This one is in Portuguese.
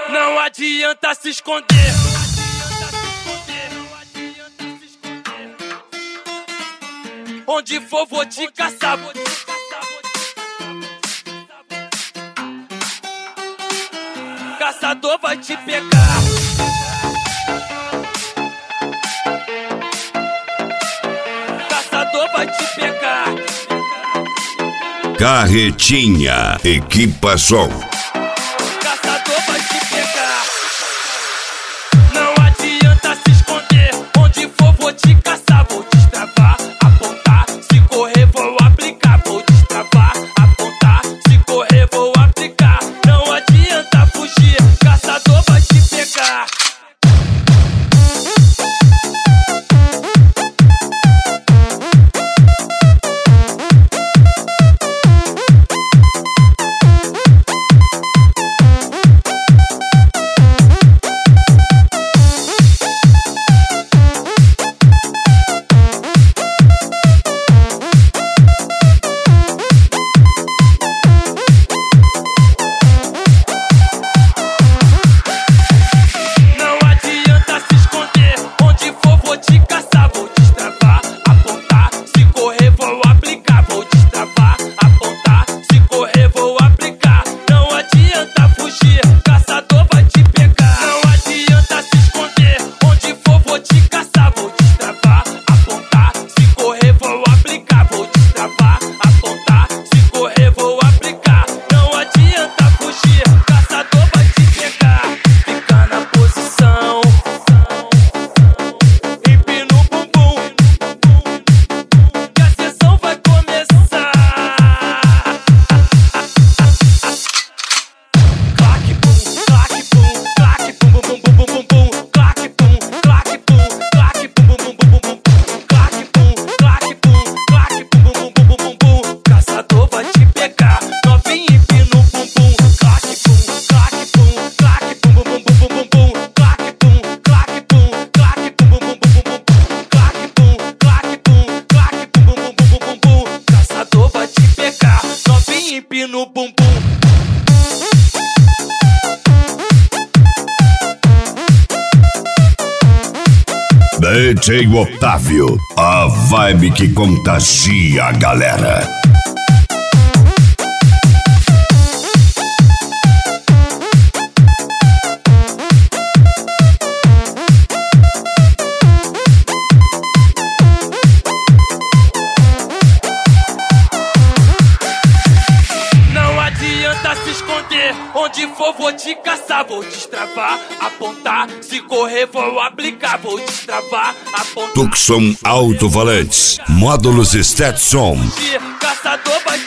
Não adianta se esconder. Onde for vou te caçar. Caçador vai te pegar. Caçador vai te pegar. Carretinha, Equipa Som. Caçador vai te pegar. Não adianta se esconder. Onde for vou te caçar. Vou destravar, apontar. Se correr vou aplicar. Vou destravar, apontar. Se correr vou aplicar. Não adianta fugir. Caçador vai te pegar. No bumbum. DJ Otávio, a vibe que contagia a galera. Se esconder, onde for vou te caçar. Vou destravar, apontar. Se correr vou aplicar. Vou destravar, apontar. Tucson Alto Valentes, módulos Stetson. Caçador vai